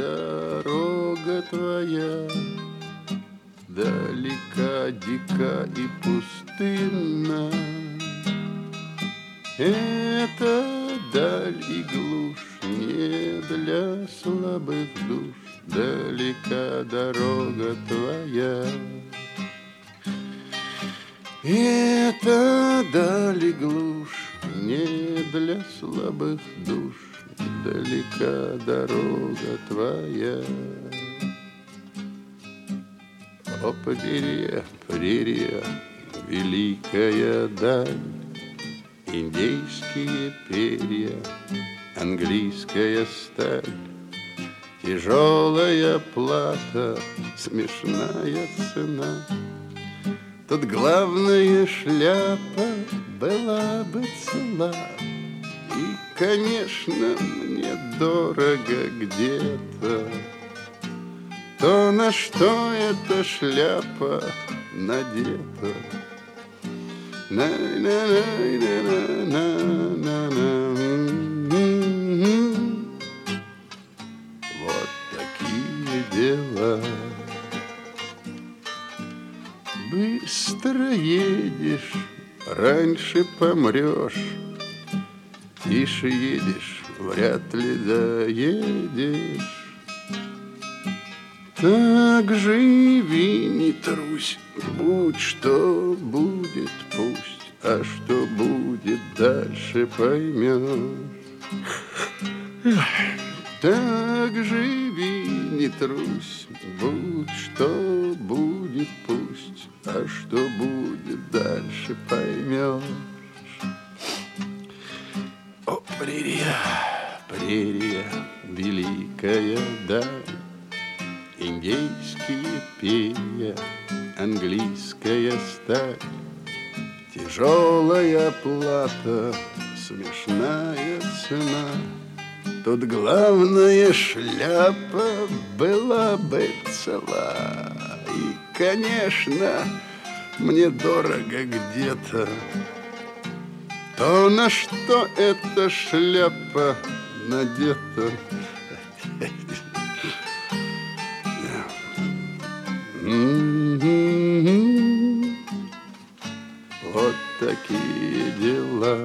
дорога твоя далека, дика и пустынна. Это даль и глушь не для слабых душ, далека дорога твоя. Это даль и глушь не для слабых душ, далека дорога твоя. О, прерия, прерия, великая даль, индейские перья, английская сталь, тяжелая плата, смешная цена. Тут главная шляпа была бы цела, и, конечно, мне дорого где-то то, на что эта шляпа надета. Вот такие дела. Быстро едешь, раньше помрешь. Тише едешь, вряд ли доедешь. Так живи, не трусь, будь что будет, пусть, а что будет дальше поймешь. Так живи, не трусь, будь что будет, пусть, а что будет дальше поймешь. О, прерия, прерия, великая даль, индейские перья, английская сталь, тяжелая плата, смешная цена. Тут главная шляпа была бы цела, и, конечно, мне дорого где-то то, на что эта шляпа надета. Вот такие дела.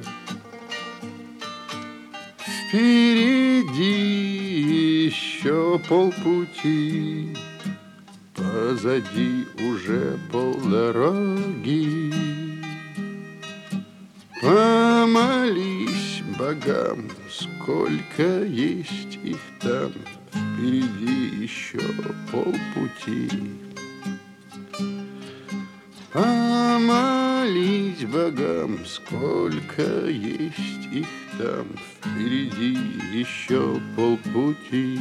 Впереди еще полпути, позади уже полдороги. Помолись богам, сколько есть их там, впереди еще полпути. Помолись богам, сколько есть их там, впереди еще полпути.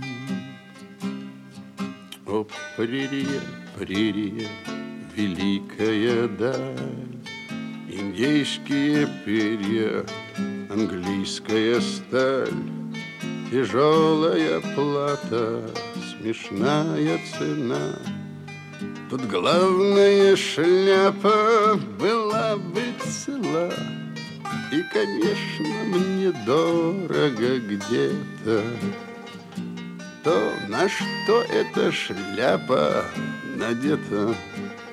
О, прерия, прерия, великая даль, индейские перья, английская сталь, тяжелая плата, смешная цена. Тут главная шляпа была бы цела, и, конечно, мне дорого где-то то, на что эта шляпа надета.